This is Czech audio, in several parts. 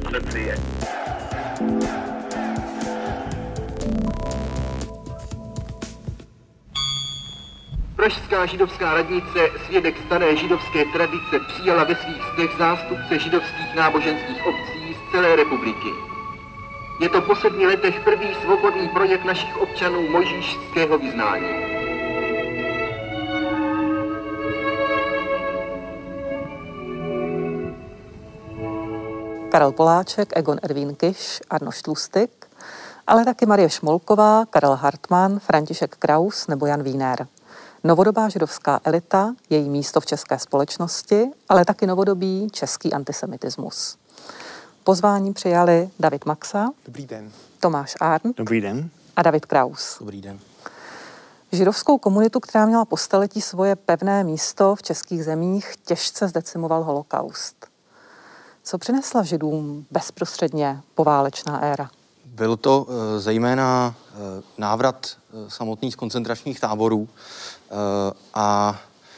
Přepřije. Pražská židovská radnice, svědek staré židovské tradice, přijala ve svých snech zástupce židovských náboženských obcí z celé republiky. Je to po 7 letech první svobodný projev našich občanů mojžíšského vyznání. Karel Poláček, Egon Ervín Kiš, Arnošt Lustig, ale taky Marie Šmolková, Karel Hartmann, František Kraus nebo Jan Wiener. Novodobá židovská elita, její místo v české společnosti, ale taky novodobý český antisemitismus. Pozvání přijali David Maxa. Dobrý den. Tomáš Arndt. Dobrý den. A David Kraus. Dobrý den. Židovskou komunitu, která měla po staletí svoje pevné místo v českých zemích, těžce zdecimoval holokaust. Co přinesla Židům bezprostředně poválečná éra? Byl to zejména návrat samotných koncentračních táborů a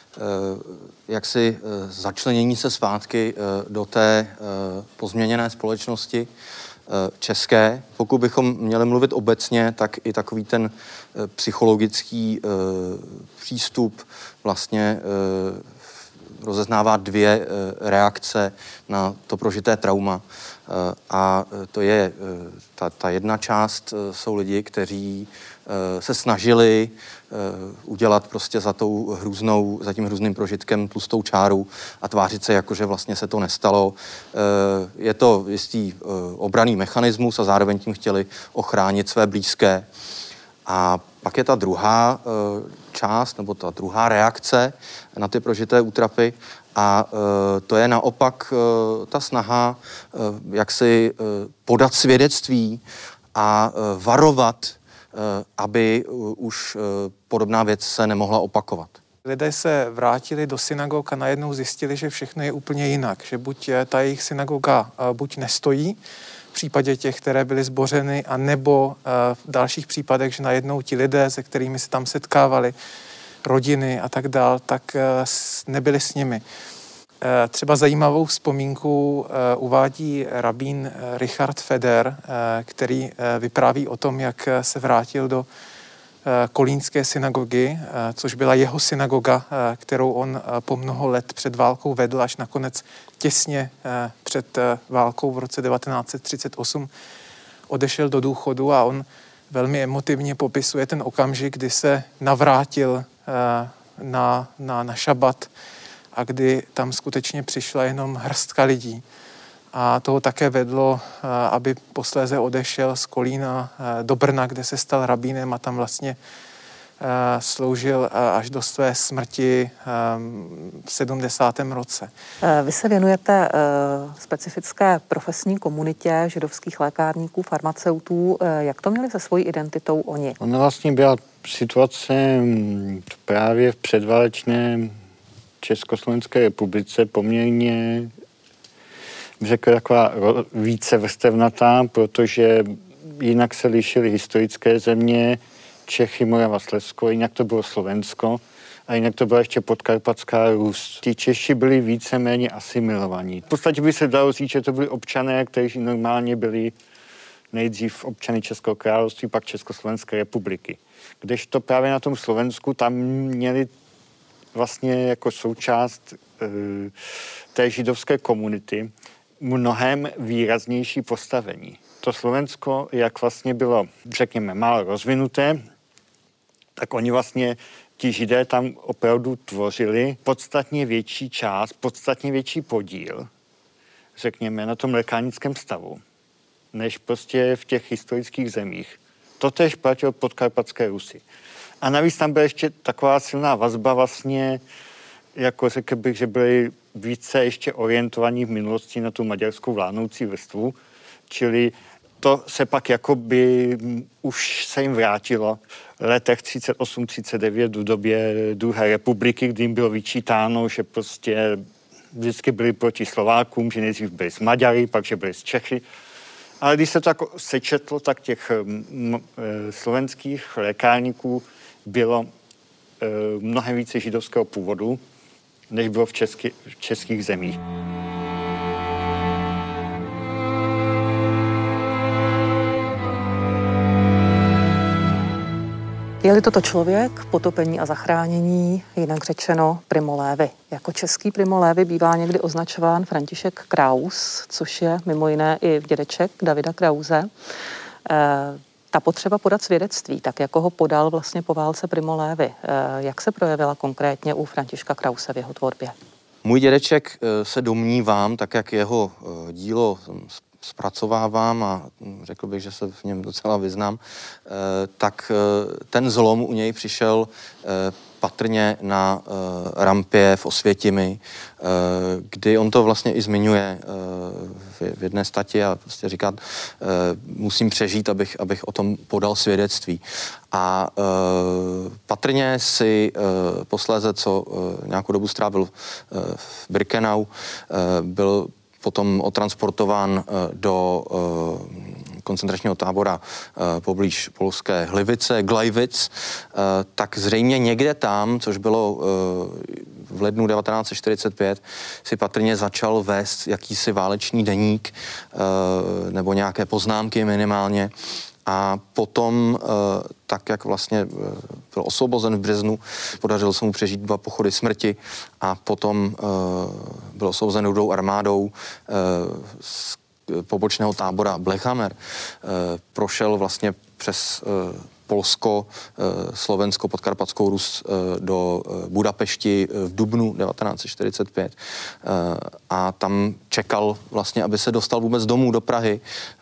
jaksi začlenění se zpátky do té pozměněné společnosti české. Pokud bychom měli mluvit obecně, tak i takový ten psychologický přístup vlastně rozeznává 2 reakce na to prožité trauma. A to je, ta jedna část jsou lidi, kteří se snažili udělat prostě za tím hrůzným prožitkem tlustou čáru a tvářit se jako, že vlastně se to nestalo. Je to jistý obranný mechanismus a zároveň tím chtěli ochránit své blízké. A pak je ta druhá část, nebo ta druhá reakce na ty prožité útrapy a to je naopak ta snaha, jak si podat svědectví a varovat, aby už podobná věc se nemohla opakovat. Lidé se vrátili do synagog a najednou zjistili, že všechno je úplně jinak, že buď ta jejich synagoga buď nestojí, v případě těch, které byly zbořeny, a nebo v dalších případech, že najednou ti lidé, se kterými se tam setkávali, rodiny a tak dál, tak nebyli s nimi. Třeba zajímavou vzpomínku uvádí rabín Richard Feder, který vypráví o tom, jak se vrátil do kolínské synagogy, což byla jeho synagoga, kterou on po mnoho let před válkou vedl, až nakonec těsně před válkou v roce 1938 odešel do důchodu a velmi emotivně popisuje ten okamžik, kdy se navrátil na šabat a kdy tam skutečně přišla jenom hrstka lidí. A toho také vedlo, aby posléze odešel z Kolína do Brna, kde se stal rabínem a tam vlastně sloužil až do své smrti v 70. roce. Vy se věnujete specifické profesní komunitě židovských lékárníků, farmaceutů. Jak to měli se svojí identitou oni? Ona vlastně byla situace právě v předválečné Československé republice poměrně, řekl, taková více vrstevnatá, protože jinak se lišily historické země, Čechy, Morava, Slezsko, jinak to bylo Slovensko a jinak to byla ještě Podkarpatská Rus. Ti Češi byli víceméně asimilovaní. V podstatě by se dalo říct, že to byli občané, kteří normálně byli nejdřív občany Českého království, pak Československé republiky. Kdežto právě na tom Slovensku tam měli vlastně jako součást té židovské komunity mnohem výraznější postavení. To Slovensko, jak vlastně bylo, řekněme, málo rozvinuté, tak oni vlastně, ti Židé tam opravdu tvořili podstatně větší část, podstatně větší podíl, řekněme, na tom lékárnickém stavu, než prostě v těch historických zemích. Totéž platilo Podkarpatské Rusy. A navíc tam byla ještě taková silná vazba vlastně, jako řekl bych, že byli více ještě orientovaní v minulosti na tu maďarskou vládnoucí vrstvu, čili to se pak jakoby už se jim vrátilo v letech 38-39 v době druhé republiky, kdy jim bylo vyčítáno, že prostě vždycky byli proti Slovákům, že nejdřív byli s Maďary, pak že byli s Čechy. Ale když se to jako sečetlo, tak těch slovenských lékárníků bylo mnohem více židovského původu, než bylo v českých zemích. Je-li toto člověk, potopení a zachránění, jinak řečeno Primo Levi. Jako český Primo Levi bývá někdy označován František Kraus, což je mimo jiné i dědeček Davida Krause. Ta potřeba podat svědectví, tak jako ho podal vlastně po válce Primo Levi, jak se projevila konkrétně u Františka Krause v jeho tvorbě? Můj dědeček se domnívám, tak jak jeho dílo zpracovávám a řekl bych, že se v něm docela vyznám, tak ten zlom u něj přišel patrně na rampě v Osvětimi, kdy on to vlastně i zmiňuje v jedné statě a prostě říká, musím přežít, abych o tom podal svědectví. A patrně si posléze, co nějakou dobu strávil v Birkenau, byl potom otransportován do koncentračního tábora poblíž polské Gliwice, Gleiwitz, tak zřejmě někde tam, což bylo v lednu 1945, si patrně začal vést jakýsi válečný deník nebo nějaké poznámky minimálně. A potom, tak jak vlastně byl osvobozen v březnu, podařilo se mu přežít 2 pochody smrti a potom byl osvobozen Rudou armádou z pobočného tábora Blechhammer. Prošel vlastně přes Polsko, Slovensko, Podkarpatskou Rus do Budapešti v dubnu 1945 a tam čekal vlastně, aby se dostal vůbec domů do Prahy.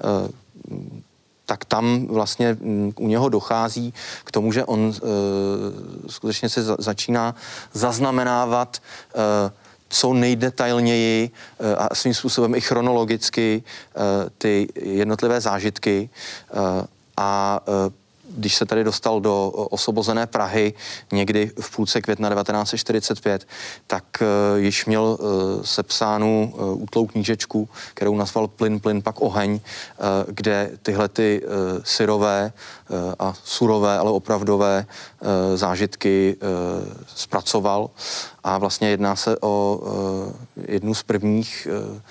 Tak tam vlastně u něho dochází k tomu, že on skutečně se začíná zaznamenávat co nejdetailněji a svým způsobem i chronologicky ty jednotlivé zážitky a když se tady dostal do osvobozené Prahy někdy v půlce května 1945, tak již měl sepsánu útlou knížečku, kterou nazval Plyn, plyn, pak oheň, kde tyhle ty syrové a surové, ale opravdové zážitky zpracoval. A vlastně jedná se o jednu z prvních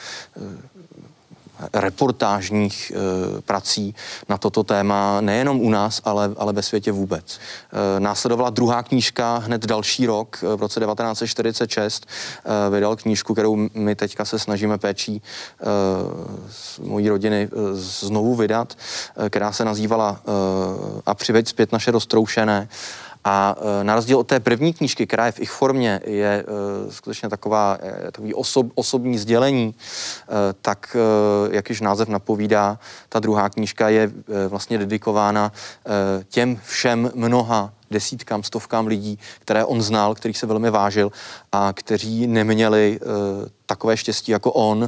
reportážních prací na toto téma, nejenom u nás, ale ve světě vůbec. Následovala druhá knížka hned další rok, v roce 1946, vydal knížku, kterou my teďka se snažíme péčí z mojí rodiny znovu vydat, která se nazývala A přiveď zpět naše roztroušené. A na rozdíl od té první knížky, která je v ich formě, je skutečně takový osobní sdělení, tak jak již název napovídá, ta druhá knížka je vlastně dedikována těm všem mnoha desítkám, stovkám lidí, které on znal, kterých se velmi vážil a kteří neměli takové štěstí jako on.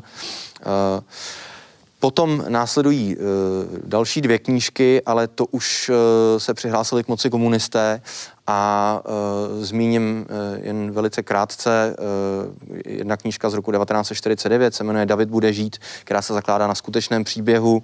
Potom následují další 2 knížky, ale to už se přihlásili k moci komunisté a zmíním jen velice krátce. Jedna knížka z roku 1949 se jmenuje David bude žít, která se zakládá na skutečném příběhu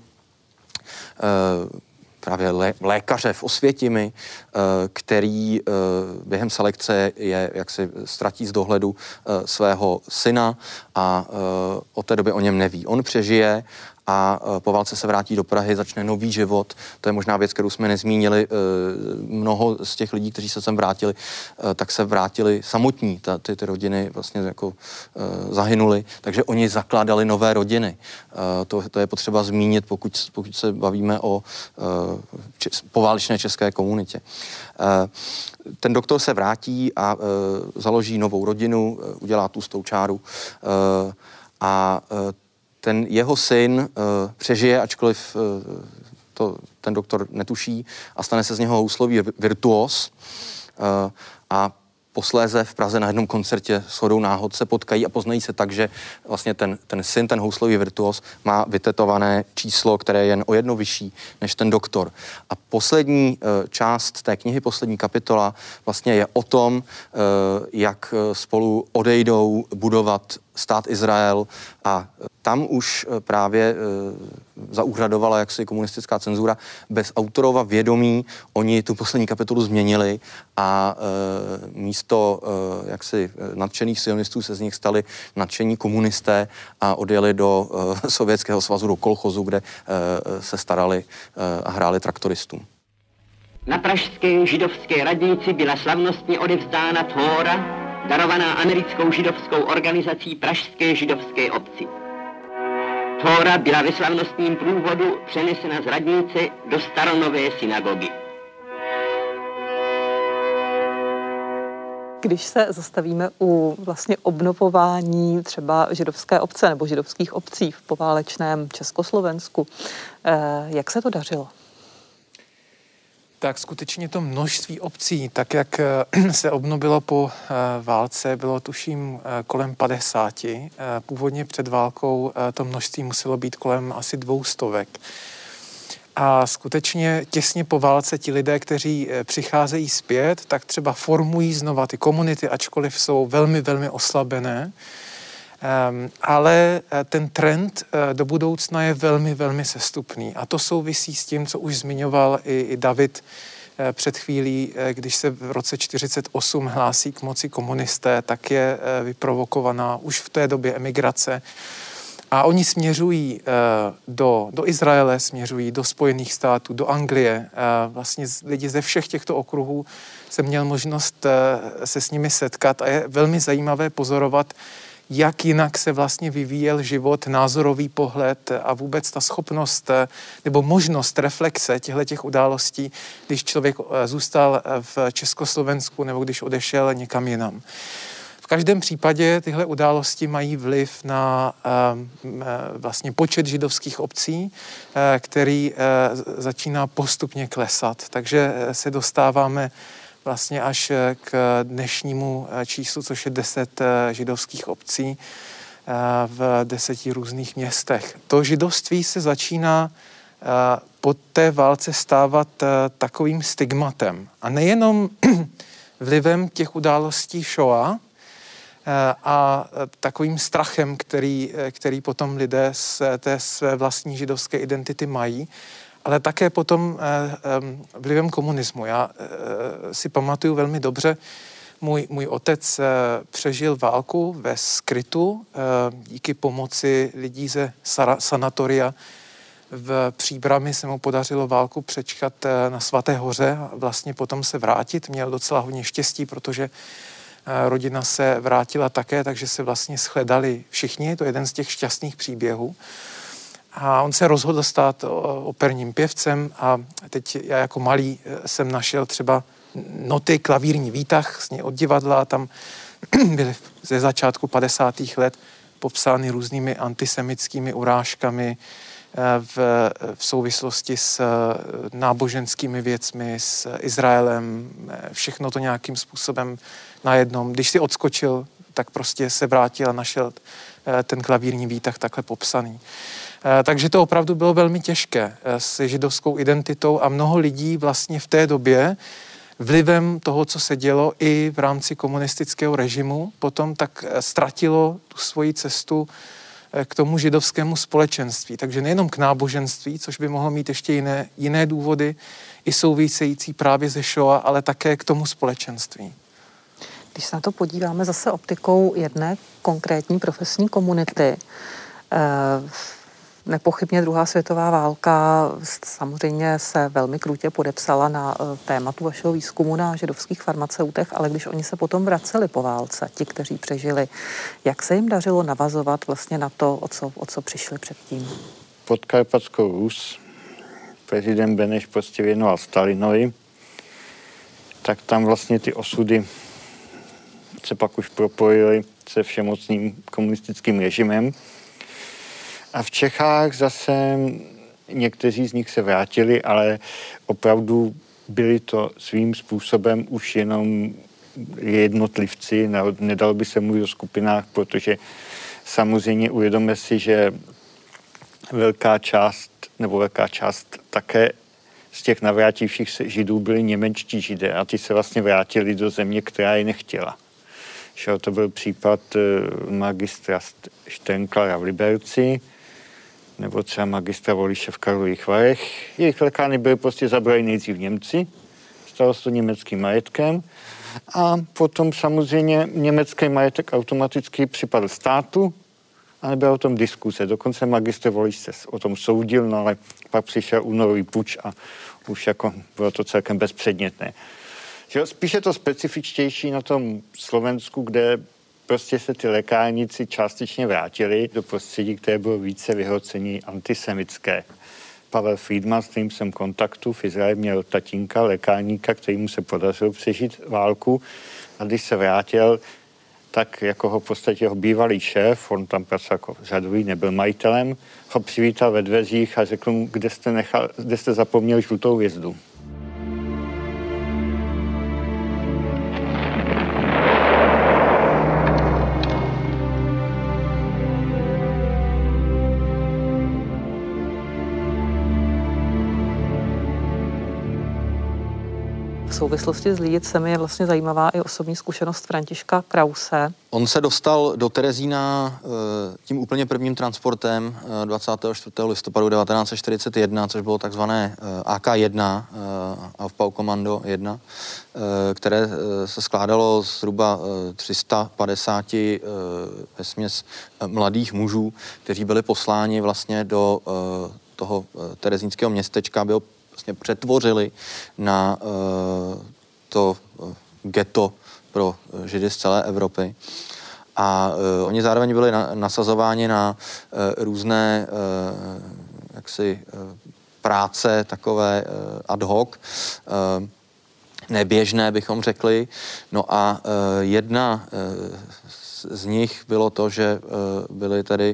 právě lékaře v Osvětimi, který během selekce jaksi ztratí z dohledu svého syna a od té doby o něm neví. On přežije a po válce se vrátí do Prahy, začne nový život. To je možná věc, kterou jsme nezmínili. Mnoho z těch lidí, kteří se sem vrátili, tak se vrátili samotní. Ty rodiny vlastně jako zahynuli, takže oni zakládali nové rodiny. To je potřeba zmínit, pokud se bavíme o poválečné české komunitě. Ten doktor se vrátí a založí novou rodinu, udělá tlustou čáru a ten jeho syn přežije, ačkoliv ten doktor netuší, a stane se z něho houslový virtuos a posléze v Praze na jednom koncertě shodou náhod se potkají a poznají se tak, že vlastně ten syn, ten houslový virtuos, má vytetované číslo, které je jen o 1 vyšší než ten doktor. A poslední část té knihy, poslední kapitola, vlastně je o tom, jak spolu odejdou budovat stát Izrael a tam už právě zaúřadovala jaksi komunistická cenzura. Bez autorova vědomí oni tu poslední kapitolu změnili a místo jaksi nadšených sionistů se z nich stali nadšení komunisté a odjeli do Sovětského svazu, do kolchozu, kde se starali a hráli traktoristům. Na pražské židovské radnici byla slavnostně odevzdána Tóra, darovaná americkou židovskou organizací Pražské židovské obci. Tóra byla ve slavnostním průvodu přenesena z radnice do staronové synagogy. Když se zastavíme u vlastně obnovování třeba židovské obce nebo židovských obcí v poválečném Československu, jak se to dařilo? Tak skutečně to množství obcí, tak jak se obnovilo po válce, bylo tuším kolem 50. Původně před válkou to množství muselo být kolem asi 200. A skutečně těsně po válce ti lidé, kteří přicházejí zpět, tak třeba formují znova ty komunity, ačkoliv jsou velmi, velmi oslabené. Ale ten trend do budoucna je velmi, velmi sestupný. A to souvisí s tím, co už zmiňoval i David před chvílí, když se v roce 1948 hlásí k moci komunisté, tak je vyprovokovaná už v té době emigrace. A oni směřují do Izraele, směřují do Spojených států, do Anglie. Vlastně lidi ze všech těchto okruhů jsem měl možnost se s nimi setkat a je velmi zajímavé pozorovat, jak jinak se vlastně vyvíjel život, názorový pohled a vůbec ta schopnost nebo možnost reflexe těchto událostí, když člověk zůstal v Československu nebo když odešel někam jinam. V každém případě tyhle události mají vliv na vlastně počet židovských obcí, který začíná postupně klesat. Takže se dostáváme vlastně až k dnešnímu číslu, což je 10 židovských obcí v 10 různých městech. To židovství se začíná po té válce stávat takovým stigmatem. A nejenom vlivem těch událostí Shoah a takovým strachem, který potom lidé z té své vlastní židovské identity mají, ale také potom vlivem komunismu. Já si pamatuju velmi dobře, můj otec přežil válku ve skrytu díky pomoci lidí ze sanatoria v Příbrami se mu podařilo válku přečkat na Svaté hoře a vlastně potom se vrátit. Měl docela hodně štěstí, protože rodina se vrátila také, takže se vlastně shledali všichni. Je to jeden z těch šťastných příběhů. A on se rozhodl stát operním pěvcem a teď já jako malý jsem našel třeba noty, klavírní výtah od divadla a tam byly ze začátku 50. let popsány různými antisemickými urážkami v souvislosti s náboženskými věcmi, s Izraelem, všechno to nějakým způsobem najednou. Když si odskočil, tak prostě se vrátil a našel ten klavírní výtah takhle popsaný. Takže to opravdu bylo velmi těžké s židovskou identitou a mnoho lidí vlastně v té době vlivem toho, co se dělo i v rámci komunistického režimu, potom tak ztratilo tu svoji cestu k tomu židovskému společenství. Takže nejenom k náboženství, což by mohlo mít ještě jiné důvody, i související právě ze Shoah, ale také k tomu společenství. Když se na to podíváme zase optikou jedné konkrétní profesní komunity, nepochybně druhá světová válka samozřejmě se velmi krutě podepsala na tématu vašeho výzkumu na židovských farmaceutech, ale když oni se potom vraceli po válce, ti, kteří přežili, jak se jim dařilo navazovat vlastně na to, o co přišli předtím? Podkarpatskou Rus prezident Beneš prostě věnoval Stalinovi, tak tam vlastně ty osudy se pak už propojily se všemocným komunistickým režimem. A v Čechách zase někteří z nich se vrátili, ale opravdu byli to svým způsobem už jenom jednotlivci, nedalo by se mluvit o skupinách, protože samozřejmě uvědomme si, že velká část také z těch navrátivších se Židů byli němečtí Židé a ti se vlastně vrátili do země, která je nechtěla. To byl případ magistra Štenklara v Liberci, nebo třeba magistra Voliše v Karlových Varech. Jejich lekány byly prostě zabrali nejdřív Němci, stalo se to německým majetkem a potom samozřejmě německý majetek automaticky připadl státu a nebyla o tom diskuse. Dokonce magistr Voliš se o tom soudil, no ale pak přišel únorový puč a už jako bylo to celkem bezpředmětné. Že spíš je to specifičtější na tom Slovensku, kde prostě se ty lékárníci částečně vrátili do prostředí, které bylo více vyhrocení antisemické. Pavel Friedman, s kterým jsem kontaktu v Izraeli, měl tatínka, lékárníka, kterýmu se podařilo přežít válku, a když se vrátil, tak jako ho v podstatě jeho bývalý šéf, on tam pracoval jako řadový, nebyl majitelem, ho přivítal ve dveřích a řekl mu, kde jste zapomněl žlutou hvězdu. V souvislosti s Lidicemi je vlastně zajímavá i osobní zkušenost Františka Krause. On se dostal do Terezína tím úplně prvním transportem 24. listopadu 1941, což bylo takzvané AK-1, Aufbaukommando 1, které se skládalo zhruba 350 vesměs mladých mužů, kteří byli posláni vlastně do toho terezínského městečka, aby ho vlastně přetvořili na to ghetto pro Židy z celé Evropy. A oni zároveň byli nasazováni na různé práce, takové ad hoc, neběžné, bychom řekli. No a jedna z nich bylo to, že byli tady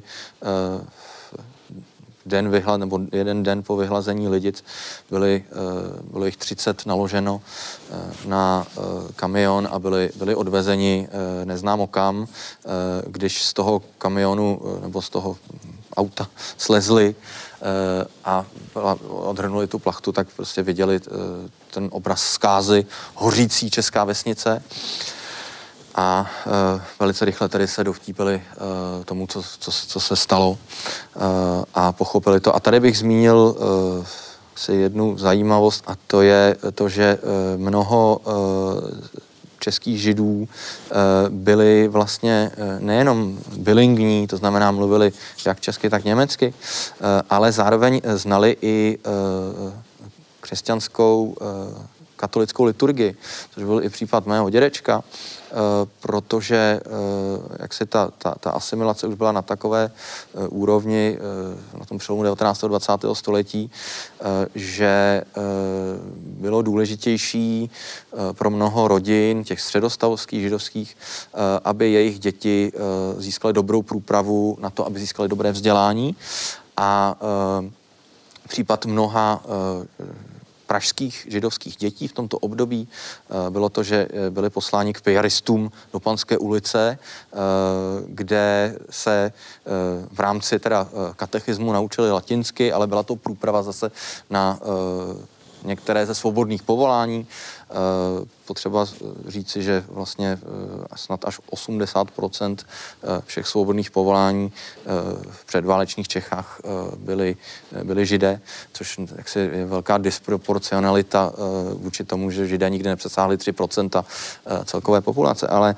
jeden den po vyhlazení Lidic bylo jich 30 naloženo na kamion a byli odvezeni neznámo kam. Když z toho kamionu nebo z toho auta slezli a odhrnuli tu plachtu, tak prostě viděli ten obraz zkázy, hořící česká vesnice. A velice rychle tady se dovtípili tomu, co se stalo a pochopili to. A tady bych zmínil si jednu zajímavost, a to je to, že mnoho českých Židů byli vlastně nejenom bilingvní, to znamená mluvili jak česky, tak německy, ale zároveň znali i křesťanskou katolickou liturgii, což byl i případ mého dědečka, protože jak si ta asimilace už byla na takové úrovni na tom přelomu 19. a 20. století, že bylo důležitější pro mnoho rodin, těch středostavovských, židovských, aby jejich děti získaly dobrou průpravu na to, aby získaly dobré vzdělání. A případ mnoha pražských židovských dětí v tomto období bylo to, že byli posláni k piaristům do Panské ulice, kde se v rámci teda katechismu naučili latinsky, ale byla to průprava zase na některé ze svobodných povolání. Potřeba říci, že vlastně snad až 80% všech svobodných povolání v předválečných Čechách byli Židé, což jaksi je velká disproporcionalita vůči tomu, že Židé nikdy nepřesáhli 3% celkové populace, ale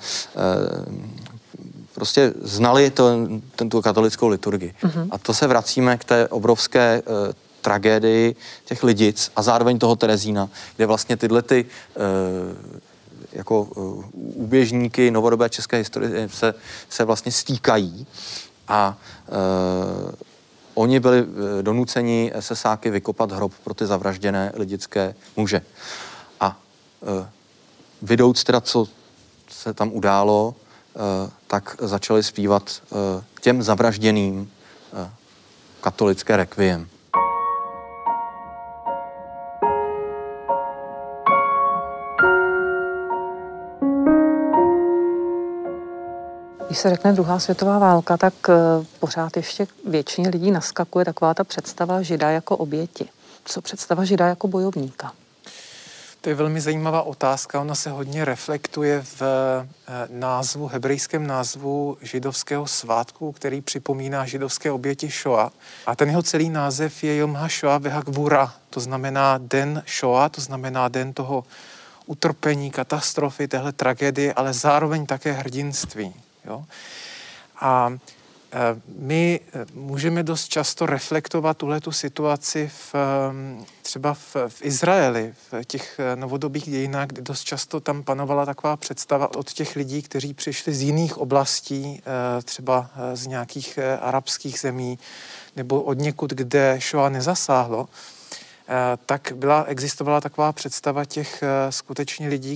prostě znali tu katolickou liturgii. Mm-hmm. A to se vracíme k té obrovské tragédii těch Lidic a zároveň toho Terezína, kde vlastně tyhle jako úběžníky novodobé české historie se vlastně stýkají a oni byli donuceni SSáky vykopat hrob pro ty zavražděné lidické muže. A vidouc teda, co se tam událo, tak začali zpívat těm zavražděným katolické rekviem. Když se řekne druhá světová válka, tak pořád ještě většině lidí naskakuje taková ta představa Žida jako oběti. Co představa Žida jako bojovníka? To je velmi zajímavá otázka. Ona se hodně reflektuje v názvu, hebrejském názvu židovského svátku, který připomíná židovské oběti Šoa. A ten jeho celý název je Jom HaShoah VeHaGvura. To znamená den Šoa, to znamená den toho utrpení, katastrofy, téhle tragédie, ale zároveň také hrdinství. Jo? A My můžeme dost často reflektovat tuhletu situaci třeba v Izraeli, v těch novodobých dějinách, kdy dost často tam panovala taková představa od těch lidí, kteří přišli z jiných oblastí, třeba z nějakých arabských zemí, nebo od někud, kde šoa nezasáhlo, tak existovala taková představa těch skutečně lidí,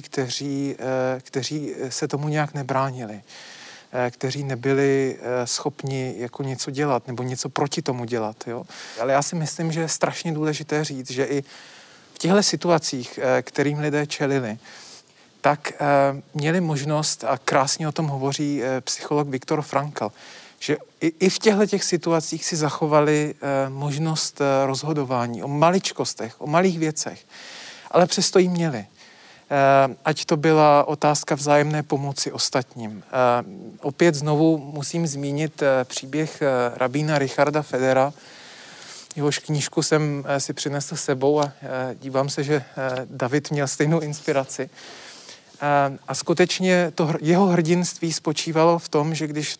kteří se tomu nějak nebránili, kteří nebyli schopni jako něco dělat nebo něco proti tomu dělat. Jo? Ale já si myslím, že je strašně důležité říct, že i v těchto situacích, kterým lidé čelili, tak měli možnost, a krásně o tom hovoří psycholog Viktor Frankl, že i v těchto situacích si zachovali možnost rozhodování o maličkostech, o malých věcech, ale přesto ji měli. Ať to byla otázka vzájemné pomoci ostatním. Opět znovu musím zmínit příběh rabína Richarda Federa. Jehož knížku jsem si přinesl s sebou a dívám se, že David měl stejnou inspiraci. A skutečně jeho hrdinství spočívalo v tom, že když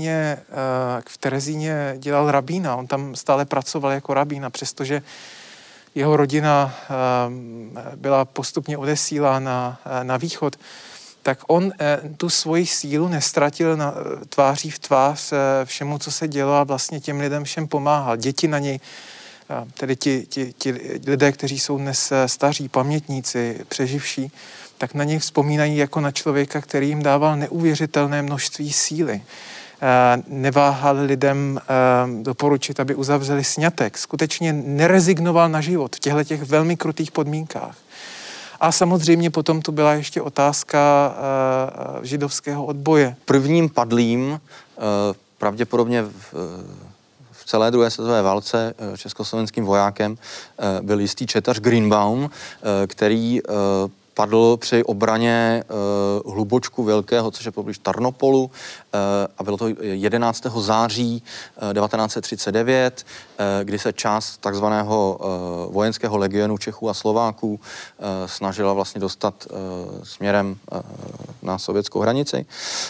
v Terezíně dělal rabína, on tam stále pracoval jako rabín, a přestože jeho rodina byla postupně odesílána na východ, tak on tu svoji sílu nestratil tváří v tvář všemu, co se dělo, a vlastně těm lidem všem pomáhal. Děti na něj, tedy ti lidé, kteří jsou dnes staří, pamětníci, přeživší, tak na něj vzpomínají jako na člověka, který jim dával neuvěřitelné množství síly. Neváhal lidem doporučit, aby uzavřeli sňatek. Skutečně nerezignoval na život v těchto velmi krutých podmínkách. A samozřejmě potom tu byla ještě otázka židovského odboje. Prvním padlým, pravděpodobně v celé druhé světové válce československým vojákem, byl jistý četař Greenbaum, který padl při obraně Hlubočku Velkého, což je poblíž Tarnopolu, a bylo to 11. září 1939, kdy se část takzvaného vojenského legionu Čechů a Slováků snažila vlastně dostat směrem na sovětskou hranici.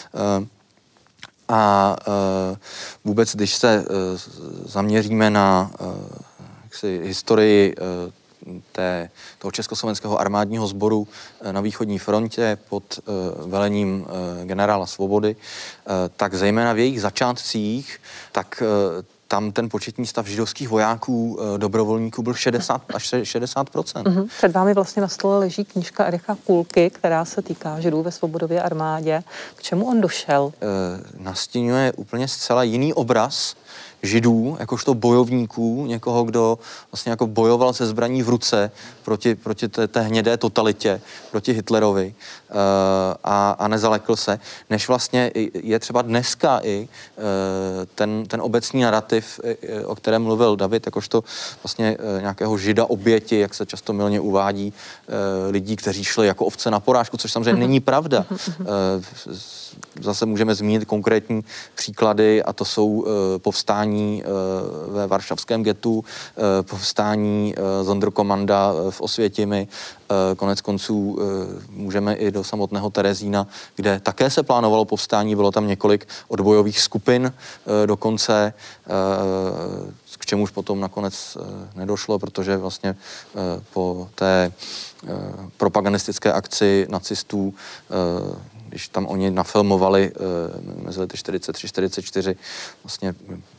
A vůbec, když se zaměříme na historii toho československého armádního sboru na východní frontě pod velením generála Svobody, tak zejména v jejich začátcích, tak tam ten početní stav židovských vojáků, dobrovolníků byl 60 až 60%. Před vámi vlastně na stole leží knížka Ericha Kulky, která se týká Židů ve Svobodově armádě. K čemu on došel? Nastínuje úplně zcela jiný obraz Židů, jakožto bojovníků, někoho, kdo vlastně jako bojoval se zbraní v ruce proti té hnědé totalitě, proti Hitlerovi a nezalekl se, než vlastně je třeba dneska i ten obecný narrativ, o kterém mluvil David, jakožto vlastně nějakého Žida oběti, jak se často mylně uvádí, lidí, kteří šli jako ovce na porážku, což samozřejmě není pravda. Zase můžeme zmínit konkrétní příklady, a to jsou povstání ve varšavském getu, povstání Sonderkommanda v Osvětimi, konec konců můžeme i do samotného Terezína, kde také se plánovalo povstání, bylo tam několik odbojových skupin dokonce, k čemuž potom nakonec nedošlo, protože vlastně po té propagandistické akci nacistů, když tam oni nafilmovali mezi lety 43-44, vlastně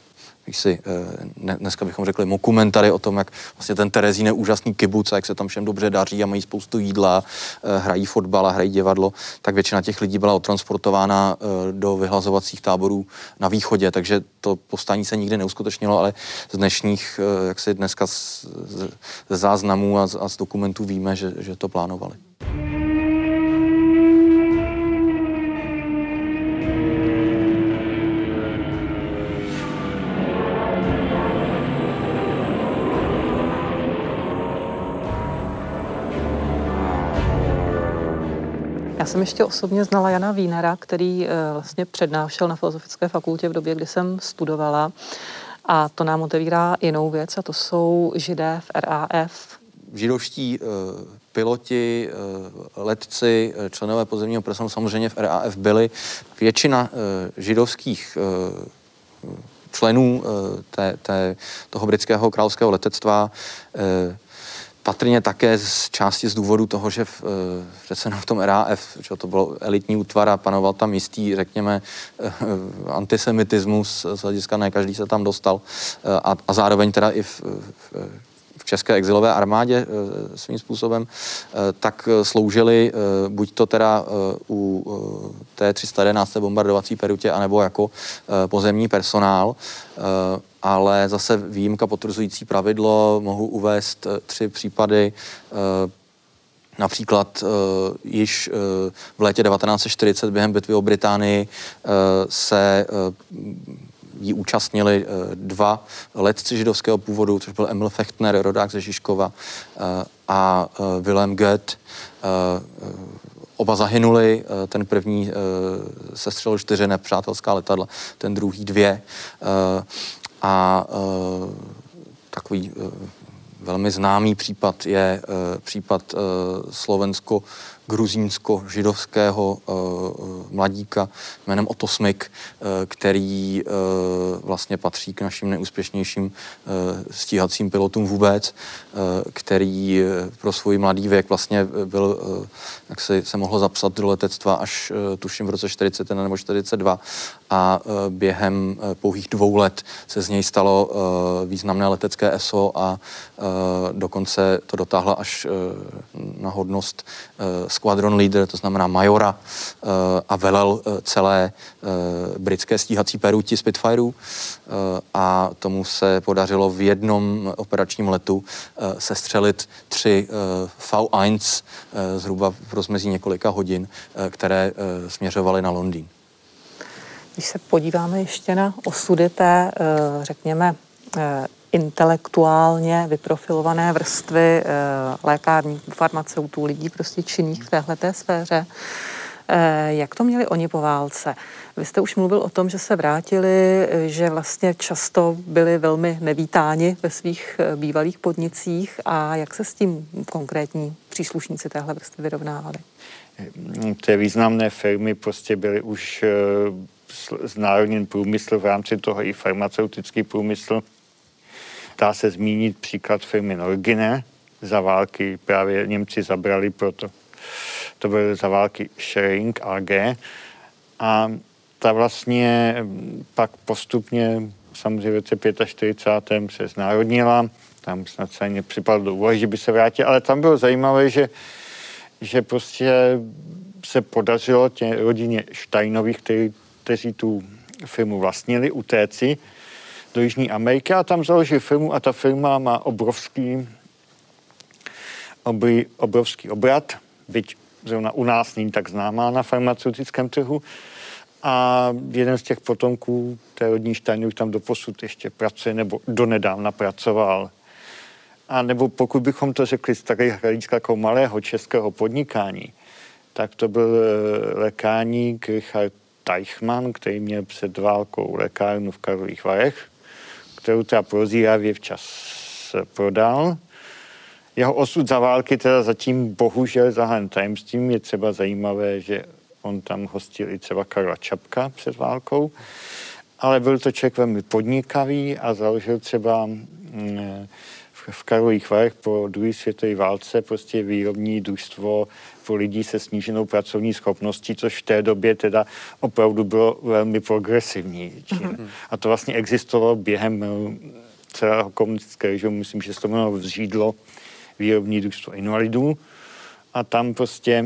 dneska bychom řekli mokumentary o tom, jak vlastně ten Terezín je úžasný kibuc a jak se tam všem dobře daří a mají spoustu jídla, hrají fotbal a hrají divadlo, tak většina těch lidí byla odtransportována do vyhlazovacích táborů na východě, takže to povstání se nikdy neuskutečnilo, ale z dnešních, jak si dneska ze záznamů a z dokumentů víme, že to plánovali. Já jsem ještě osobně znala Jana Wienera, který vlastně přednášel na Filozofické fakultě v době, kdy jsem studovala. A to nám otevírá jinou věc, a to jsou Židé v RAF. Židovští piloti, letci, členové pozemního personálu samozřejmě v RAF byli. Většina židovských členů toho britského královského letectva, patrně také z části z důvodu toho, že přece v tom RAF, že to bylo elitní útvar a panoval tam jistý, řekněme, antisemitismus, z hlediska ne každý se tam dostal a zároveň teda i v české exilové armádě svým způsobem, tak sloužili buď to teda u té 311. bombardovací perutě, anebo jako pozemní personál, ale zase výjimka potvrzující pravidlo, mohu uvést 3 případy. Například již v létě 1940 během bitvy o Británii se jí účastnili 2 letci židovského původu, což byl Emil Fechtner, rodák ze Žižkova, a Wilhelm Goeth. Oba zahynuli, ten první sestřelil 4 nepřátelská letadla, ten druhý 2. A takový velmi známý případ je případ slovensko-gruzínsko-židovského mladíka jménem Otto Smyk, který vlastně patří k našim neúspěšnějším stíhacím pilotům vůbec, který pro svůj mladý věk vlastně byl, jak se mohlo zapsat do letectva až tuším v roce 41 nebo 42 a během pouhých 2 let se z něj stalo významné letecké ESO a dokonce to dotáhla až na hodnost squadron leader, to znamená majora, a velel celé britské stíhací peruti Spitfireů a tomu se podařilo v jednom operačním letu sestřelit 3 V1 zhruba v rozmezí několika hodin, které směřovaly na Londýn. Když se podíváme ještě na osudy té, řekněme, intelektuálně vyprofilované vrstvy lékárníků, farmaceutů, lidí prostě činných v téhleté sféře, jak to měli oni po válce? Vy jste už mluvil o tom, že se vrátili, že vlastně často byli velmi nevítáni ve svých bývalých podnicích a jak se s tím konkrétní příslušníci téhle vrstvy vyrovnávali? Ty významné firmy prostě byly už znárodněn průmysl, v rámci toho i farmaceutický průmysl. Dá se zmínit příklad firmy Norgine. Za války právě Němci zabrali, proto to byly za války Schering AG. A ta vlastně pak postupně, samozřejmě v roce 45. se znárodnila. Tam snad se nepřipadlo do úvahy, že by se vrátila, ale tam bylo zajímavé, že prostě se podařilo tě rodině Steinových, kteří tu firmu vlastnili, utéci do Jižní Ameriky a tam založil firmu a ta firma má obrovský obrat, byť zrovna u nás není tak známá na farmaceutickém trhu. A jeden z těch potomků té rodní Steinových tam doposud ještě pracuje, nebo donedávna pracoval. A nebo pokud bychom to řekli z takových hlediska jako malého českého podnikání, tak to byl lékárník Richard Teichmann, který měl před válkou lékárnu v Karlových Varech, kterou teda prozíravě včas prodal. Jeho osud za války teda zatím bohužel zahájen tajemstvím. Je třeba zajímavé, že on tam hostil i třeba Karla Čapka před válkou, ale byl to člověk velmi podnikavý a založil třeba v Karlových Varech po druhé světové válce prostě výrobní družstvo pro lidi se sníženou pracovní schopností, což v té době teda opravdu bylo velmi progresivní. A to vlastně existovalo během celého komunistického režimu, myslím, že se to jmenovalo Vzřídlo, výrobní družstvo invalidů. A tam prostě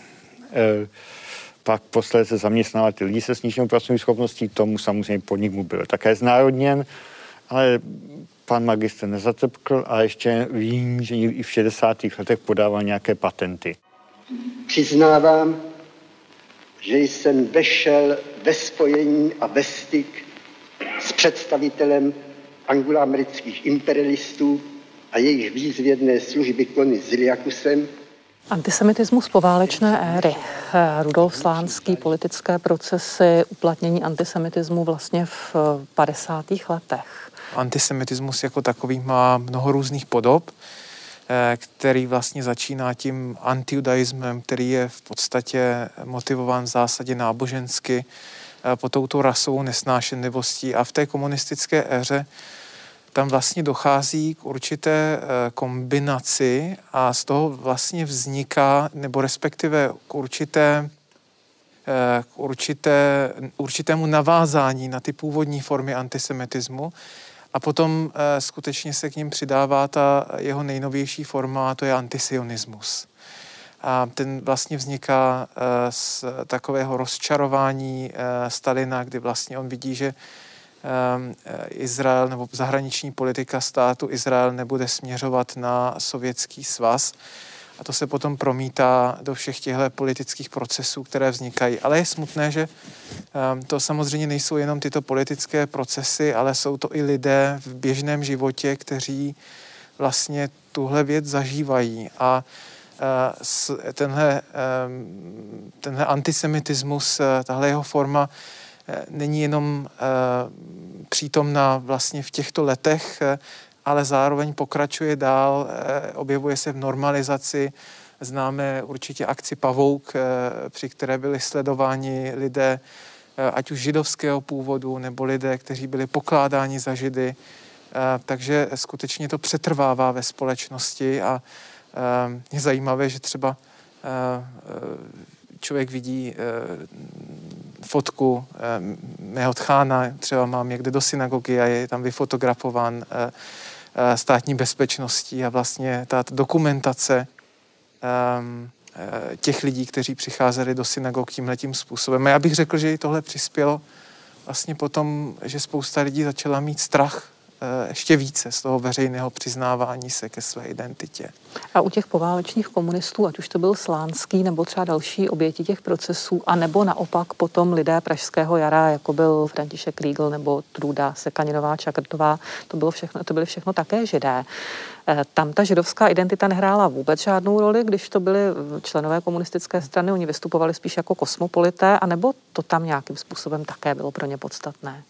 pak posledně zaměstnávali ty lidi se sníženou pracovní schopností, tomu samozřejmě podnik mu byl také znárodněn, ale pan magistr nezatrpkl a ještě vím, že i v 60. letech podával nějaké patenty. Přiznávám, že jsem vešel ve spojení a ve styk s představitelem angloamerických imperialistů a jejich výzvědné služby Conny Ziliakusem. Antisemitismus poválečné éry. Rudolf Slánský, politické procesy, uplatnění antisemitismu vlastně v 50. letech. Antisemitismus jako takový má mnoho různých podob, který vlastně začíná tím antijudaismem, který je v podstatě motivován v zásadě nábožensky pod touto rasovou nesnášenlivostí a v té komunistické éře tam vlastně dochází k určité kombinaci a z toho vlastně vzniká, nebo respektive k určitému navázání na ty původní formy antisemitismu a potom skutečně se k ním přidává ta jeho nejnovější forma, a to je antisionismus. A ten vlastně vzniká z takového rozčarování Stalina, kdy vlastně on vidí, že Izrael nebo zahraniční politika státu Izrael nebude směřovat na Sovětský svaz. A to se potom promítá do všech těchto politických procesů, které vznikají. Ale je smutné, že to samozřejmě nejsou jenom tyto politické procesy, ale jsou to i lidé v běžném životě, kteří vlastně tuhle věc zažívají. A tenhle antisemitismus, tahle jeho forma není jenom přítomná vlastně v těchto letech, ale zároveň pokračuje dál, objevuje se v normalizaci. Známe určitě akci Pavouk, při které byli sledováni lidé, ať už židovského původu, nebo lidé, kteří byli pokládáni za Židy. Takže skutečně to přetrvává ve společnosti a je zajímavé, že třeba člověk vidí fotku mého tchána, třeba mám někde do synagogy a je tam vyfotografován státní bezpečností a vlastně ta dokumentace těch lidí, kteří přicházeli do synagog tímhletím způsobem. A já bych řekl, že i tohle přispělo vlastně potom, že spousta lidí začala mít strach ještě více z toho veřejného přiznávání se ke své identitě. A u těch poválečných komunistů, ať už to byl Slánský nebo třeba další oběti těch procesů, a nebo naopak potom lidé Pražského jara, jako byl František Riegl nebo Trůda Sekaninová, Čakrtová, to byly všechno také Židé. Tam ta židovská identita nehrála vůbec žádnou roli, když to byli členové komunistické strany, oni vystupovali spíš jako kosmopolité, anebo to tam nějakým způsobem také bylo pro ně podstatné?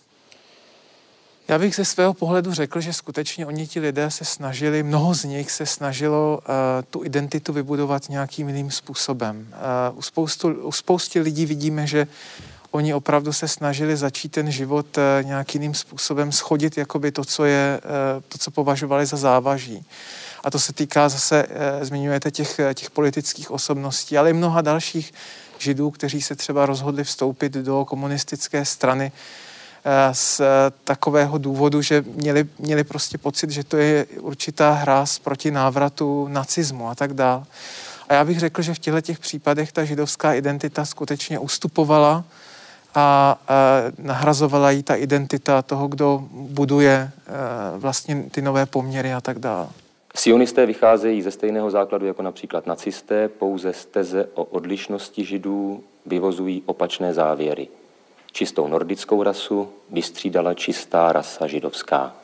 Já bych ze svého pohledu řekl, že skutečně oni ti lidé se snažili, mnoho z nich se snažilo tu identitu vybudovat nějakým jiným způsobem. U spousty lidí vidíme, že oni opravdu se snažili začít ten život nějakým jiným způsobem schodit jakoby to, co považovali za závaží. A to se týká zase, zmiňujete těch politických osobností, ale i mnoha dalších Židů, kteří se třeba rozhodli vstoupit do komunistické strany z takového důvodu, že měli prostě pocit, že to je určitá hráz proti návratu nacismu a tak dál. A já bych řekl, že v těchto případech ta židovská identita skutečně ustupovala a nahrazovala jí ta identita toho, kdo buduje vlastně ty nové poměry a tak dále. Sionisté vycházejí ze stejného základu jako například nacisté, pouze z teze o odlišnosti Židů vyvozují opačné závěry. Čistou nordickou rasu vystřídala čistá rasa židovská.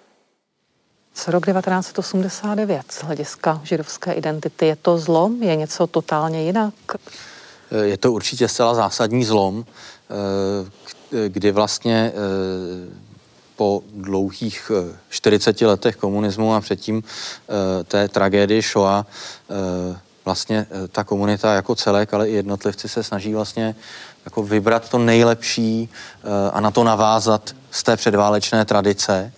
Co rok 1989 z hlediska židovské identity? Je to zlom? Je něco totálně jinak? Je to určitě zcela zásadní zlom, kdy vlastně po dlouhých 40 letech komunismu a předtím té tragédie Shoah vlastně ta komunita jako celek, ale i jednotlivci se snaží vlastně jako vybrat to nejlepší a na to navázat z té předválečné tradice.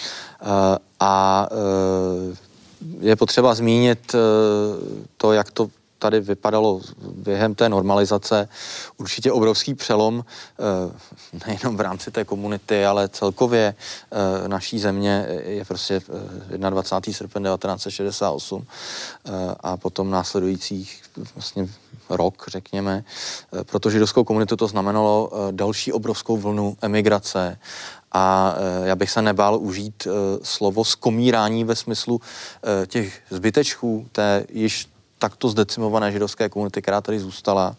A je potřeba zmínit to, jak to tady vypadalo během té normalizace. Určitě obrovský přelom nejenom v rámci té komunity, ale celkově naší země je prostě 21. srpen 1968 a potom následujících vlastně rok, řekněme. Pro židovskou komunitu to znamenalo další obrovskou vlnu emigrace a já bych se nebál užít slovo skomírání ve smyslu těch zbytečků té již takto zdecimované židovské komunity, která tady zůstala.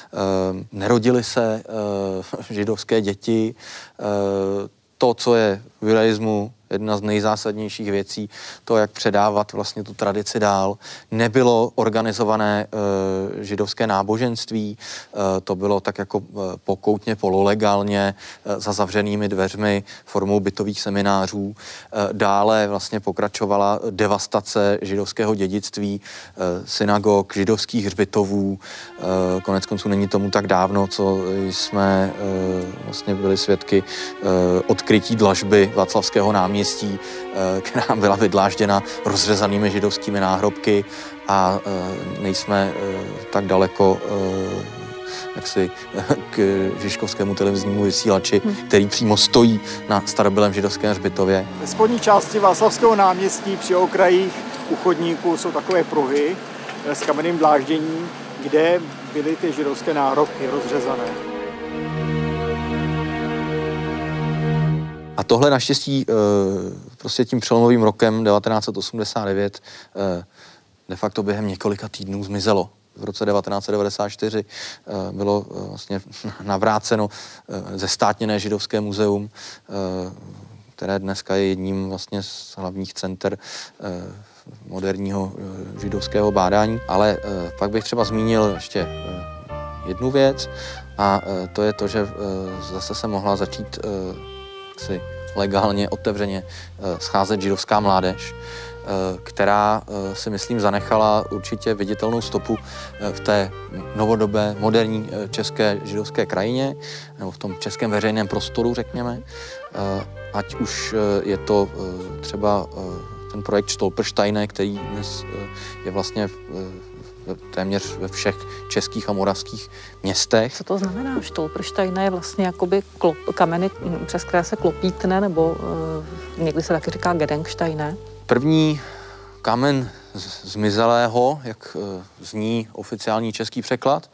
Nerodily se židovské děti. To, co je judaismu jedna z nejzásadnějších věcí, to, jak předávat vlastně tu tradici dál. Nebylo organizované židovské náboženství, to bylo tak jako pokoutně, pololegálně, za zavřenými dveřmi formou bytových seminářů. Dále vlastně pokračovala devastace židovského dědictví, synagog, židovských hřbitovů. Konec konců není tomu tak dávno, co jsme vlastně byli svědky odkrytí dlažby Václavského náměstí, která byla vydlážděna rozřezanými židovskými náhrobky a nejsme tak daleko jaksi k Žižkovskému televiznímu vysílači, který přímo stojí na starobylém židovském hřbitově. Ve spodní části Václavského náměstí při okrajích u chodníků jsou takové pruhy s kamenným dlážděním, kde byly ty židovské náhrobky rozřezané. A tohle naštěstí prostě tím přelomovým rokem 1989 de facto během několika týdnů zmizelo. V roce 1994 bylo vlastně navráceno zestátněné židovské muzeum, které dneska je jedním vlastně z hlavních center moderního židovského bádání. Ale pak bych třeba zmínil ještě jednu věc a to je to, že zase se mohla začít si legálně, otevřeně scházet židovská mládež, která si myslím zanechala určitě viditelnou stopu v té novodobé, moderní české židovské krajině, nebo v tom českém veřejném prostoru, řekněme. Ať už je to třeba ten projekt Stolpersteine, který dnes je vlastně téměř ve všech českých a moravských městech. Co to znamená? Stolpersteine je vlastně jakoby kameny, přes které se klopítne, nebo někdy se taky říká Gedenksteine. První kámen zmizelého, jak zní oficiální český překlad,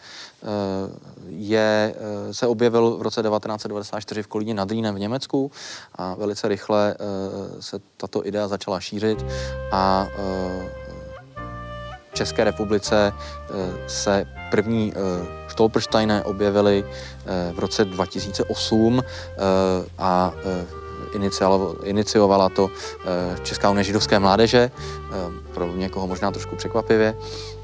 se objevil v roce 1994 v Kolíně nad Rýnem v Německu a velice rychle se tato idea začala šířit a v České republice se první Stolpersteine objevily v roce 2008 a iniciovala to Česká unie židovské mládeže, pro někoho možná trošku překvapivě.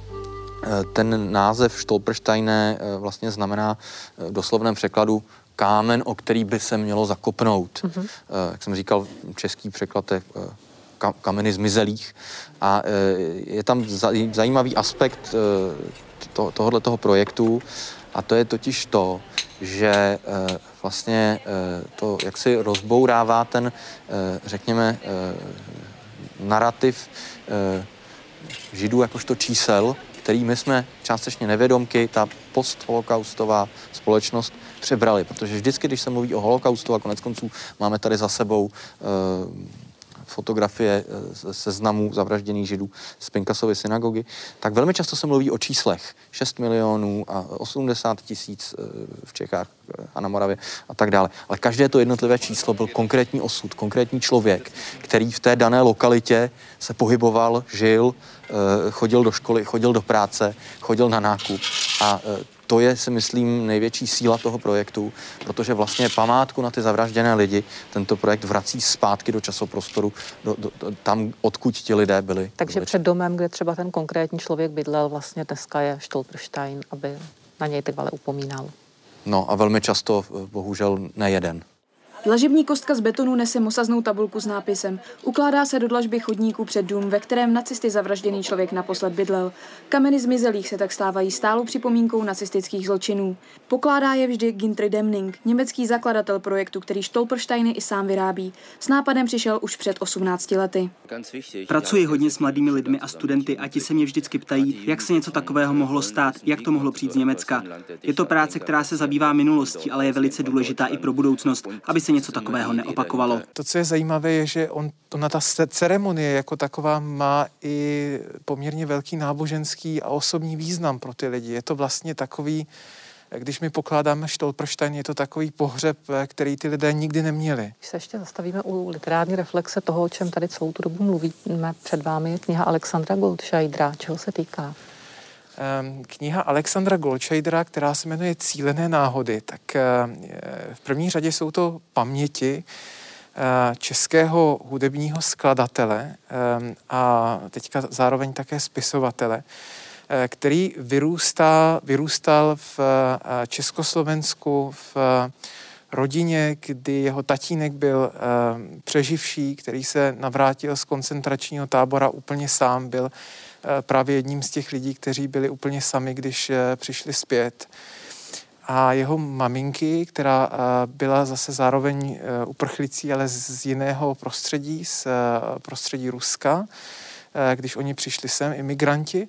Ten název Stolpersteine vlastně znamená v doslovném překladu kámen, o který by se mělo zakopnout. Jak jsem říkal, český překlad je kameny zmizelých. A je tam zajímavý aspekt tohoto projektu a to je totiž to, že vlastně to jaksi rozbourává ten, řekněme, narrativ židů jakožto čísel, který my jsme částečně nevědomky, ta postholokaustová společnost přebrali, protože vždycky, když se mluví o holokaustu a konec konců máme tady za sebou fotografie seznamů zavražděných židů z Pinkasovy synagogy, tak velmi často se mluví o číslech. 6 milionů a 80 000 v Čechách a na Moravě a tak dále. Ale každé to jednotlivé číslo byl konkrétní osud, konkrétní člověk, který v té dané lokalitě se pohyboval, žil, chodil do školy, chodil do práce, chodil na nákup a to je, si myslím, největší síla toho projektu, protože vlastně památku na ty zavražděné lidi tento projekt vrací zpátky do časoprostoru, tam, odkud ti lidé byli. Takže před domem, kde třeba ten konkrétní člověk bydlel, vlastně dneska je Stolperstein, aby na něj trvale upomínal. No a velmi často, bohužel, nejeden. Dlažební kostka z betonu nese mosaznou tabulku s nápisem. Ukládá se do dlažby chodníku před dům, ve kterém nacisty zavražděný člověk naposled bydlel. Kameny zmizelých se tak stávají stálou připomínkou nacistických zločinů. Pokládá je vždy Ginter Demning, německý zakladatel projektu, který Stolpersteiny i sám vyrábí. S nápadem přišel už před 18 lety. Pracuji hodně s mladými lidmi a studenty a ti se mě vždycky ptají, jak se něco takového mohlo stát, jak to mohlo přijít z Německa. Je to práce, která se zabývá minulostí, ale je velice důležitá i pro budoucnost, aby se něco takového neopakovalo. To, co je zajímavé, je, že ona ta ceremonie jako taková má i poměrně velký náboženský a osobní význam pro ty lidi. Je to vlastně takový, když my pokládáme Stolperstein, je to takový pohřeb, který ty lidé nikdy neměli. Když se ještě zastavíme u literární reflexe toho, o čem tady celou tu dobu mluvíme, před vámi je kniha Alexandra Goldscheidera. Čeho se týká? Kniha Alexandra Goldscheidera, která se jmenuje Cílené náhody, tak v první řadě jsou to paměti českého hudebního skladatele a teďka zároveň také spisovatele, který vyrůstal v Československu v rodině, kdy jeho tatínek byl přeživší, který se navrátil z koncentračního tábora úplně sám, byl právě jedním z těch lidí, kteří byli úplně sami, když přišli zpět. A jeho maminky, která byla zase zároveň uprchlicí, ale z jiného prostředí, z prostředí Ruska, když oni přišli sem, imigranti.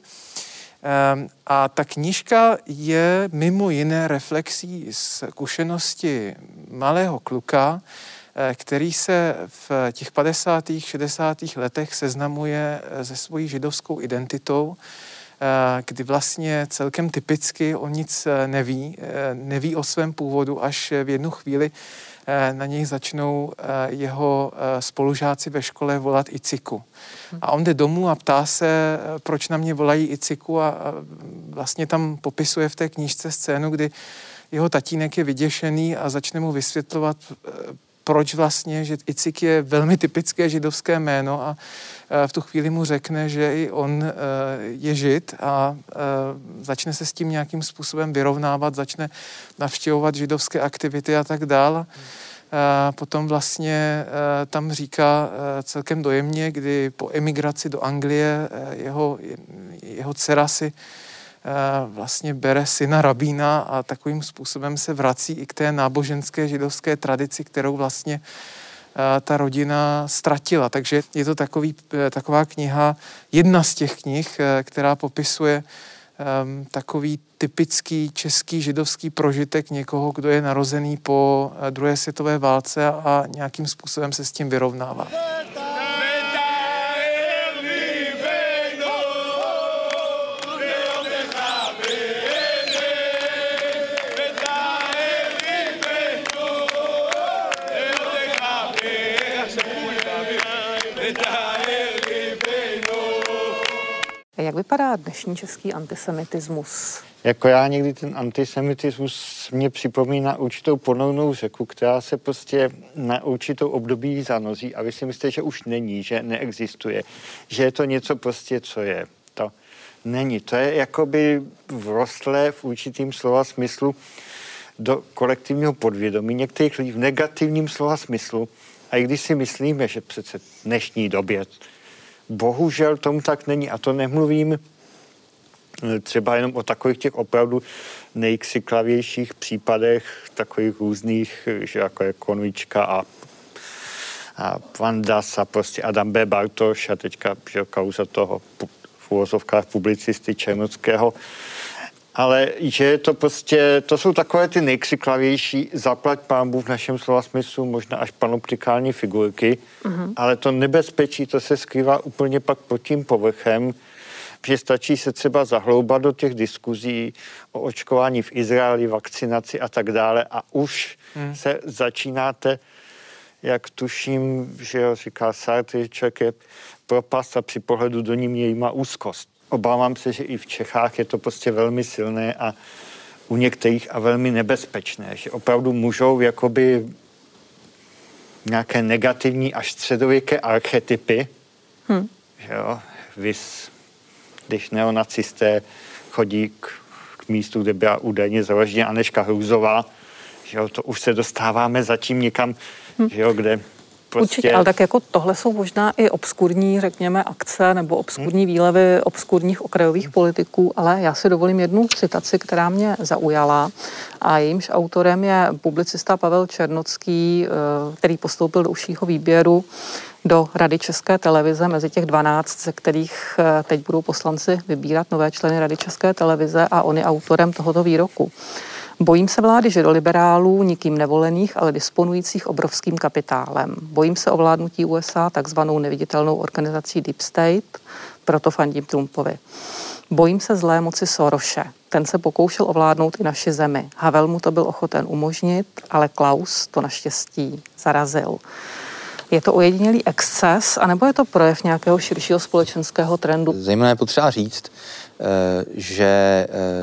A ta knížka je mimo jiné reflexí zkušenosti malého kluka, který se v těch 50. 60. letech seznamuje se svojí židovskou identitou, kdy vlastně celkem typicky on nic neví o svém původu, až v jednu chvíli na něj začnou jeho spolužáci ve škole volat Iciku. A on jde domů a ptá se, proč na mě volají Iciku, a vlastně tam popisuje v té knížce scénu, kdy jeho tatínek je vyděšený a začne mu vysvětlovat, proč vlastně, že Icik je velmi typické židovské jméno, a v tu chvíli mu řekne, že i on je žid, a začne se s tím nějakým způsobem vyrovnávat, začne navštěvovat židovské aktivity a tak dál. Potom vlastně tam říká celkem dojemně, kdy po emigraci do Anglie jeho dcera si vlastně bere syna rabína a takovým způsobem se vrací i k té náboženské židovské tradici, kterou vlastně ta rodina ztratila. Takže je to taková kniha, jedna z těch knih, která popisuje takový typický český židovský prožitek někoho, kdo je narozený po druhé světové válce a nějakým způsobem se s tím vyrovnává. Jak vypadá dnešní český antisemitismus? Jako já někdy ten antisemitismus mě připomíná určitou ponornou řeku, která se prostě na určitou období zanozí a vy si myslíte, že už není, že neexistuje, že je to něco prostě, co je. To není. To je jakoby vrostlé v určitým slova smyslu do kolektivního podvědomí některých lidí v negativním slova smyslu. A i když si myslíme, že přece v dnešní době bohužel tomu tak není, a to nemluvím třeba jenom o takových těch opravdu nejkřiklavějších případech, takových různých, že jako je Konvička a Vandas a prostě Adam B. Bartoš a teďka že kauza toho v uvozovkách publicisty Černockého. Ale že je to prostě, to jsou takové ty nejkřiklavější, zaplať pánbů v našem slova smyslu, možná až panoptikální figurky, ale to nebezpečí, to se skrývá úplně pak pod tím povrchem, že stačí se třeba zahloubat do těch diskuzí o očkování v Izraeli, vakcinaci a tak dále a už se začínáte, jak tuším, že ho říká Sartre, člověk je propast a při pohledu do ní mě má úzkost. Obávám se, že i v Čechách je to prostě velmi silné a u některých a velmi nebezpečné, že opravdu můžou jakoby nějaké negativní až středověké archetypy, že jo, když neonacisté chodí k místu, kde byla údajně zavražděna Anežka Hrůzová, že jo, to už se dostáváme zatím někam, že jo, kde prostě... Určitě, ale tak jako tohle jsou možná i obskurní, řekněme, akce nebo obskurní výlevy obskurních okrajových politiků, ale já si dovolím jednu citaci, která mě zaujala a jejímž autorem je publicista Pavel Černocký, který postoupil do užšího výběru do Rady České televize, mezi těch 12, ze kterých teď budou poslanci vybírat nové členy Rady České televize, a on je autorem tohoto výroku. Bojím se vlády židoliberálů, nikým nevolených, ale disponujících obrovským kapitálem. Bojím se ovládnutí USA takzvanou neviditelnou organizací Deep State, proto fandím Trumpovi. Bojím se zlé moci Sorose. Ten se pokoušel ovládnout i naši zemi. Havel mu to byl ochoten umožnit, ale Klaus to naštěstí zarazil. Je to ojedinělý exces, anebo je to projev nějakého širšího společenského trendu? Zejména je potřeba říct, že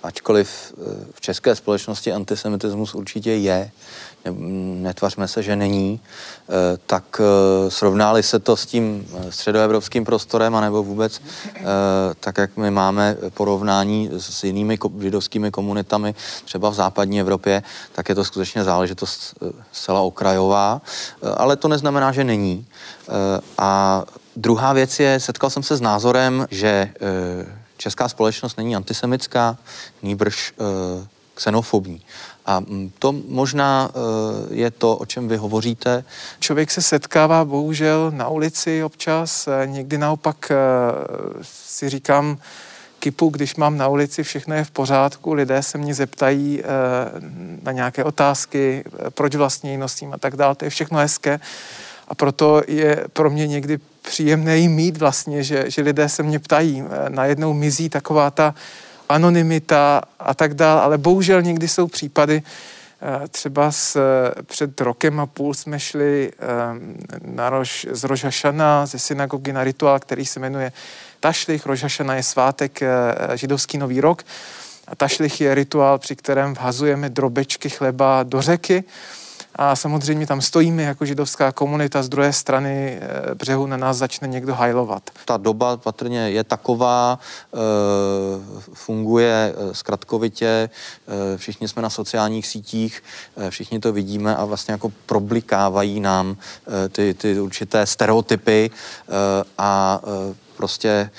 ačkoliv v české společnosti antisemitismus určitě je, netvařme se, že není, tak srovnáli se to s tím středoevropským prostorem, anebo vůbec tak, jak my máme porovnání s jinými židovskými komunitami, třeba v západní Evropě, tak je to skutečně záležitost zcela okrajová, ale to neznamená, že není. A druhá věc je, setkal jsem se s názorem, že česká společnost není antisemitská, nýbrž xenofobní. A to možná je to, o čem vy hovoříte. Člověk se setkává bohužel na ulici občas, někdy naopak si říkám kypu, když mám na ulici, všechno je v pořádku, lidé se mě zeptají na nějaké otázky, proč vlastně ji nosím a tak dále, to je všechno hezké. A proto je pro mě někdy příjemné jí mít vlastně, že lidé se mě ptají. Najednou mizí taková ta anonymita a tak dále, ale bohužel někdy jsou případy, třeba před rokem a půl jsme šli z Rosh Hashana, ze synagogy na rituál, který se jmenuje Tašlich. Rosh Hashana je svátek, židovský nový rok. A Tašlich je rituál, při kterém vhazujeme drobečky chleba do řeky. A samozřejmě tam stojíme jako židovská komunita, z druhé strany břehu na nás začne někdo hajlovat. Ta doba patrně je taková, funguje zkratkovitě, všichni jsme na sociálních sítích, všichni to vidíme a vlastně jako problikávají nám ty určité stereotypy a prostě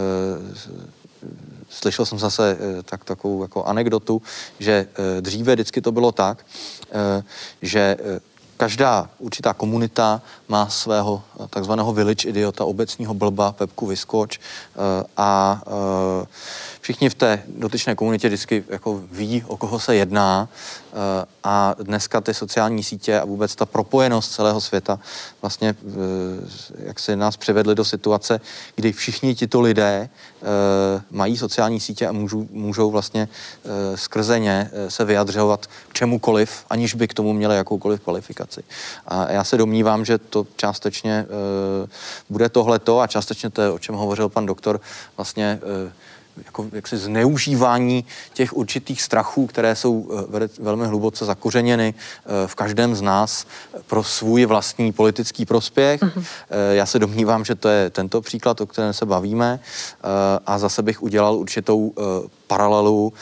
slyšel jsem zase takovou jako anekdotu, že dříve vždycky to bylo tak, že každá určitá komunita má svého takzvaného village idiota, obecního blba, Pepku Vyskoč a všichni v té dotyčné komunitě vždycky jako ví, o koho se jedná a dneska ty sociální sítě a vůbec ta propojenost celého světa vlastně jak se nás přivedly do situace, kdy všichni tito lidé mají sociální sítě a můžou vlastně skrze ně se vyjadřovat k čemukoliv, aniž by k tomu měli jakoukoliv kvalifikaci. A já se domnívám, že to částečně bude tohleto a částečně to, o čem hovořil pan doktor, vlastně jako jaksi zneužívání těch určitých strachů, které jsou velmi hluboce zakořeněny v každém z nás pro svůj vlastní politický prospěch. Já se domnívám, že to je tento příklad, o kterém se bavíme a zase bych udělal určitou paralelu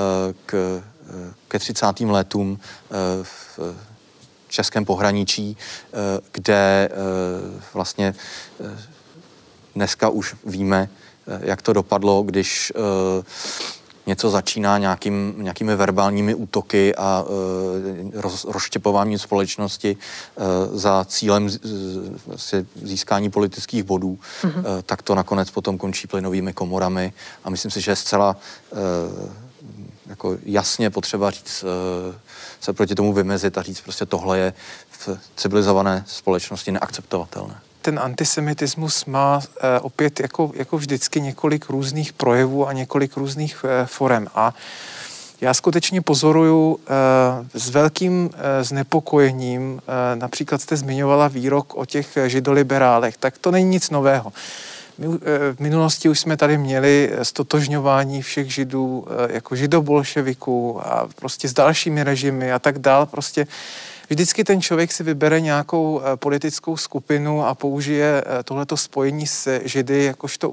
ke 30. letům v českém pohraničí, kde vlastně dneska už víme, jak to dopadlo, když něco začíná nějakými verbálními útoky a rozštěpováním společnosti za cílem získání politických bodů, tak to nakonec potom končí plynovými komorami a myslím si, že je zcela jako jasně potřeba říct, se proti tomu vymezit a říct, prostě tohle je v civilizované společnosti neakceptovatelné. Ten antisemitismus má opět jako vždycky několik různých projevů a několik různých forem. A já skutečně pozoruju s velkým znepokojením, například jste zmiňovala výrok o těch židoliberálech, tak to není nic nového. My v minulosti už jsme tady měli stotožňování všech židů jako židobolševiků a prostě s dalšími režimy a tak dál. Prostě vždycky ten člověk si vybere nějakou politickou skupinu a použije tohleto spojení s židy jakožto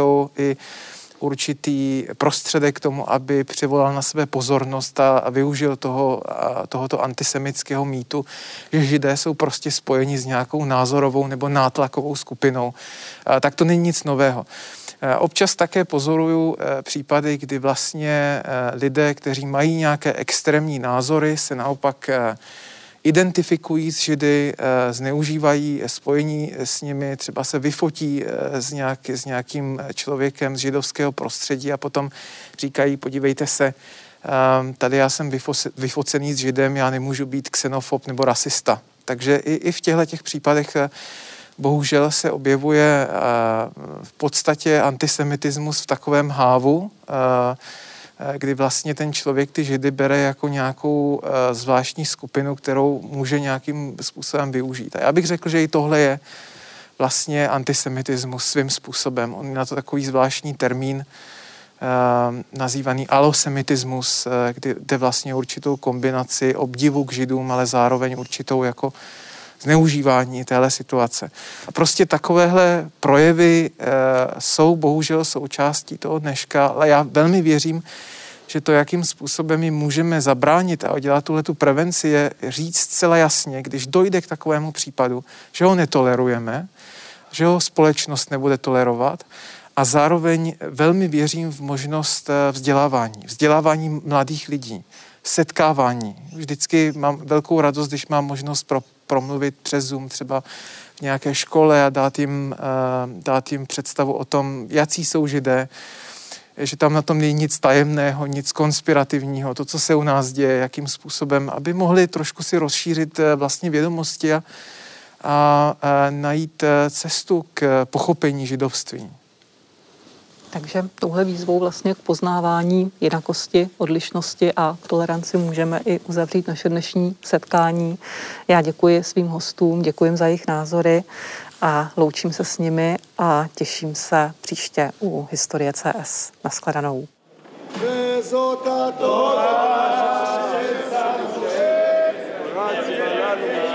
určitý prostředek k tomu, aby přivolal na sebe pozornost a využil tohoto antisemitského mýtu, že židé jsou prostě spojeni s nějakou názorovou nebo nátlakovou skupinou. Tak to není nic nového. Občas také pozoruju případy, kdy vlastně lidé, kteří mají nějaké extrémní názory, se naopak identifikují s židy, zneužívají spojení s nimi, třeba se vyfotí s nějakým člověkem z židovského prostředí a potom říkají, podívejte se, tady já jsem vyfocený s židem, já nemůžu být xenofob nebo rasista. Takže i v těchto případech bohužel se objevuje v podstatě antisemitismus v takovém hávu, kdy vlastně ten člověk ty židy bere jako nějakou zvláštní skupinu, kterou může nějakým způsobem využít. A já bych řekl, že i tohle je vlastně antisemitismus svým způsobem. On je na to takový zvláštní termín, nazývaný alosemitismus, kde vlastně určitou kombinaci obdivu k Židům, ale zároveň určitou jako zneužívání téhle situace. A prostě takovéhle projevy jsou bohužel součástí toho dneška, ale já velmi věřím, že to, jakým způsobem jim můžeme zabránit a udělat tuhletu prevenci, je říct zcela jasně, když dojde k takovému případu, že ho netolerujeme, že ho společnost nebude tolerovat, a zároveň velmi věřím v možnost vzdělávání mladých lidí, setkávání. Vždycky mám velkou radost, když mám možnost promluvit přes Zoom třeba v nějaké škole a dát jim představu o tom, jací jsou Židé, že tam na tom není nic tajemného, nic konspirativního, to, co se u nás děje, jakým způsobem, aby mohli trošku si rozšířit vlastně vědomosti a najít cestu k pochopení židovství. Takže touhle výzvou vlastně k poznávání jinakosti, odlišnosti a toleranci můžeme i uzavřít naše dnešní setkání. Já děkuji svým hostům, děkuji za jejich názory a loučím se s nimi a těším se příště u Historie CS. Naschledanou. Grazie.